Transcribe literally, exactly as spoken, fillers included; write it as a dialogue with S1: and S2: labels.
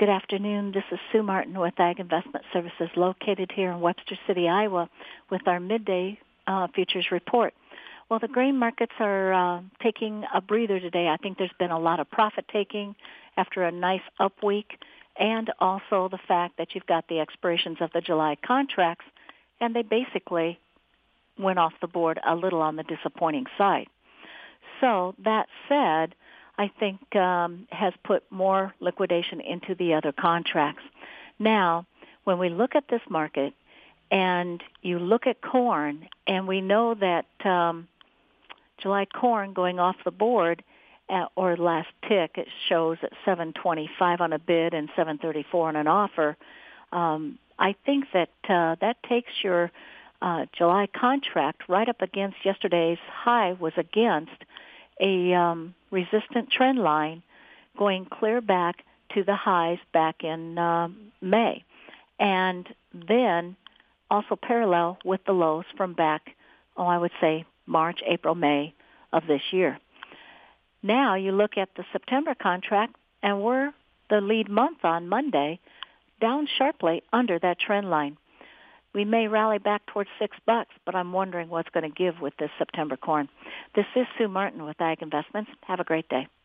S1: Good afternoon. This is Sue Martin with Ag Investment Services located here in Webster City, Iowa, with our midday uh, futures report. Well, the grain markets are uh, taking a breather today. I think there's been a lot of profit taking after a nice up week, and also the fact that you've got the expirations of the July contracts, and they basically went off the board a little on the disappointing side. So that said, I think um, has put more liquidation into the other contracts. Now, when we look at this market and you look at corn, and we know that um, July corn going off the board, uh, or last tick, it shows at seven twenty-five on a bid and seven thirty-four on an offer. Um, I think that uh, that takes your uh, July contract right up against yesterday's high was against a um, resistant trend line going clear back to the highs back in uh, May, and then also parallel with the lows from back, oh, I would say March, April, May of this year. Now you look at the September contract, and we're the lead month on Monday, down sharply under that trend line. We may rally back towards six bucks, but I'm wondering what's going to give with this September corn. This is Sue Martin with Ag Investments. Have a great day.